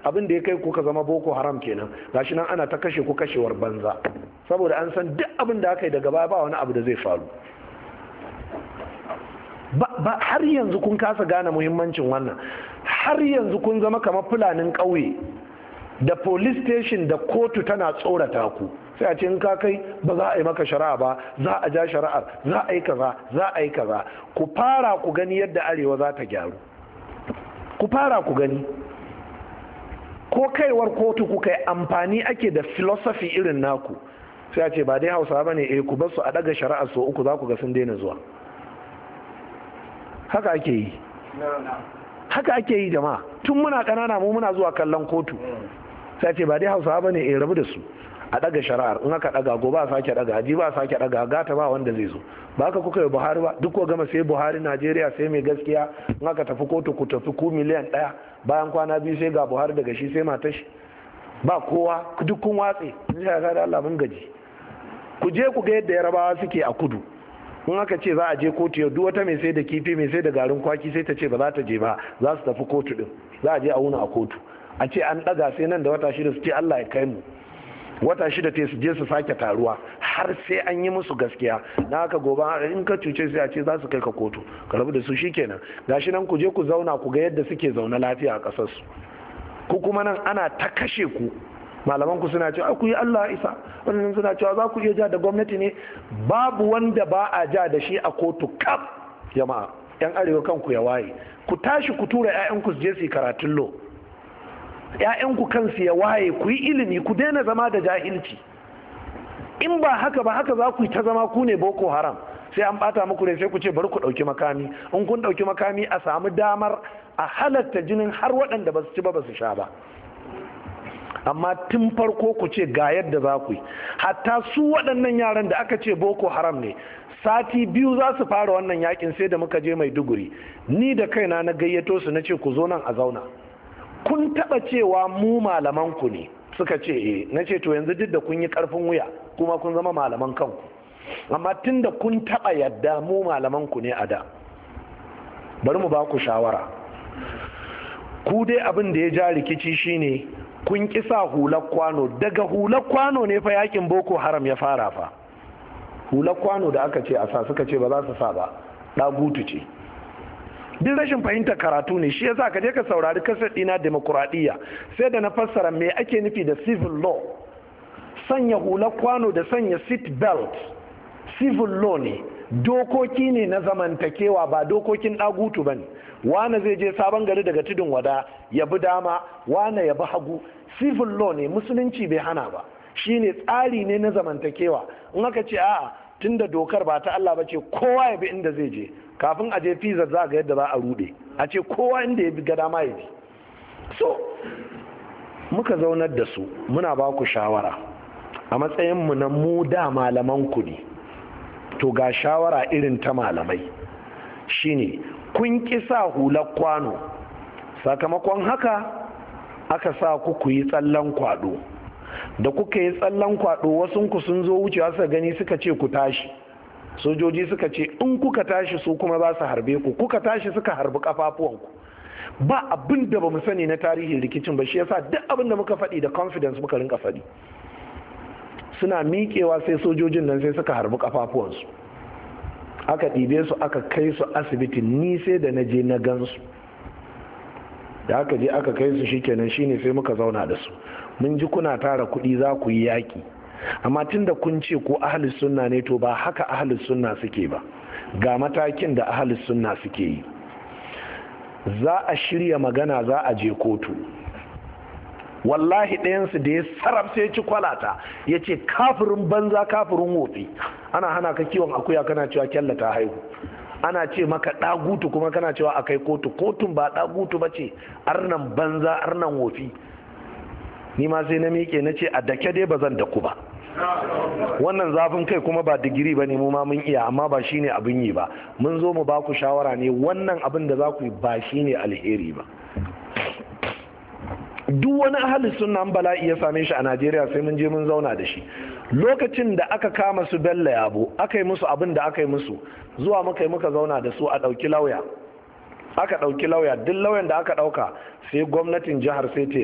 abin da ya kai kuka zama boko haram kenan, gashi nan ana ta kashe ku kashewar banza, saboda an san duk abin da aka yi daga baya ba wani abu da zai faru. Ba har yanzu kun kasa gane muhimmancin wannan, har yanzu kun zama kamar fulanin ƙauye da police station da kotu tana tsorata ku, sai a ce in ka kai ba za a yi maka shari'a ba, za a ja shari'ar, za a yi kaza, za a yi kaza. Ku fara ku gani yadda arewa za ta gyaru, ku fara ku gani. Ko kaiwar kotu kuka yi amfani ake da philosophy irin naku, sai a ce ba dai hausa ba ne, ku bar su a daga shari'ar so uku za ku ga sun daina zuwa. Haka ake yi, haka ake yi jama'a. Tun muna ƙanana mu muna zuwa kallon kotu, sai ce ba dai hausawa ba ne, rabu da su a daga shari'ar, in aka daga gobe a sake daga, ji ba a sake daga, gata ba wanda zai zo. Ba haka kuka yi Buhari ba, duk ko gama sai Buhari Najeriya sai mai gaskiya, in aka tafi kotu ku tafi ku miliyan 1, bayan kwana 2 sai ga Buhari daga shi sai matar shi, ba kowa, duk kun watse. Sai ga da Allah mun gaji. Ku je ku ga yadda Yarabawa suke a kudu, in aka ce za a je kotu yau, duk wata mai sai da kifi, mai sai da garin kwaki sai ta ce ba za ta je ba, za su tafi kotu din, za a je a wuna a kotu, a ce an daga sai nan da wata 6 su ce Allah ya kai mu, wata 6 te su je su sake taruwa har sai an yi musu gaskiya. Na haka gobe in ka cuce sai a ce za su kai ka kotu, ka rabu da su shikenan. Gashi nan ku je ku zauna ku ga yadda suke zaune lafiya a ƙasar su, ku kuma nan ana ta kashe ku. Malaman ku suna cewa ku yi Allah isa, wannan suna cewa za ku iya ja da gwamnati ne. Babu wanda ba a ja da shi a kotu kaf. Jama'a yan arewa kanku ya waye, ku tashi ku tura 'ya'yanku su je su yi karatun lo, 'ya'yanku kansu ya waye, ku yi ilimi, ku daina zama da jahilci. In ba haka ba, haka za ku yi ta zama ku ne boko haram, sai an bata muku ne sai ku ce bari ku ɗauki makami. In kun ɗauki makami a samu damar a halatta jinin har waɗanda ba su ci ba su sha ba. Amma tun farko ku ce ga yadda za ku yi. Hatta su waɗannan yaran da aka ce boko haram ne, sati 2 za su fara wannan yakin, sai da muka je Maiduguri, ni da kaina na gayyato su na ce ku zo nan a zauna. Kun taɓa cewa mu malaman ku ne? Suka ce eh. Na ce to yanzu duk da kun yi ƙarfin wuya kuma kun zama malaman kanku, amma tun da kun taɓa yadda mu malaman ku ne a da, bari mu ba ku shawara. Ku dai abin da ya ja rikici shine kun ƙi sa hular kwano. Daga hular kwano ne fa yakin boko haram ya fara fa. Hular kwano da aka ce a sa, suka ce ba za su sa ba, ɗagutu ce. Duk rashin fahimtar karatu ne, shi yasa ka je ka saurari kasar ɗina demokuraɗiyya, sai da na fassara me ake nufi da civil law. Sanya hular kwano da sanya seat belt civil law ne, dokoki ne na zamantakewa, ba dokokin ɗagutu ba ne. Wane zai je Sabon Gari daga tudun wada ya bi dama, wane ya bi hagu, civil law ne, musulunci bai hana ba, shine tsari ne na zamantakewa. In aka ce a'a tunda dokar ba ta Allah ba ce kowa ya bi inda zai je, kafin a je pizza za ga yadda za a rude, a ce kowa inda ya bi ga dama ya bi. So muka zaunar da su, muna ba ku shawara a matsayin mu na mu da malaman ku ne, to ga shawara irin ta malamai shine kun ƙi sa hular kwano, sakamakon haka aka sa ku yi tsallan kwado. Da kuka yi tsallan kwado, wasunku sun zo wucewa suka gani suka ce ku tashi, sojoji suka ce in kuka tashi su kuma za su harbe ku, kuka tashi suka harbi kafafuwanku. Ba abin da ba mu sani na tarihin rikicin ba, shi yasa duk abin da muka faɗi da confidence muka rinka faɗi. Suna miƙewa sai sojojin nan sai suka harbi kafafuwansu, aka ɗibe su aka kai su asibiti. Ni sai da na je na gansu, da aka je aka kai su shikenan, shine sai muka zauna da su. Mun ji kuna tara kuɗi za ku yi yaƙi, amma tun da kun ce ko ahlus sunna ne, to ba haka ahlus sunna suke ba. Ga matakin da ahlus sunna suke yi. Za a shirya magana, za a je kotu. Wallahi ɗayansu da ya sarraf sai ci kwalata, ya ce kafirin banza kafirin wofi. Ana hana ka kiwon akuya kana cewa kyalla ta haihu, ana ce maka ɗagutu kuma kana cewa akai kotu. Kotun ba ɗagutu ba ce, arnan banza arnan wofi. Ni ma sai na miƙe na ce a dake dai ba zan daku ba. Wannan zafin kai kuma ba digiri ba ne, mu ma mun iya, amma ba shine abin yi ba. Mun zo mu ba ku shawara ne, wannan abin da za ku yi ba shine alheri ba. Duk wani ahalin sunna bala'i ya same shi a Najeriya sai mun je mun zauna da shi. Lokacin da aka kama su Bello Yabo, aka yi musu abin da aka yi musu, zuwa muka zauna da su a ɗauki lauya. Aka ɗauki lauya, duk lauyan da aka ɗauka sai gwamnatin jihar sai ta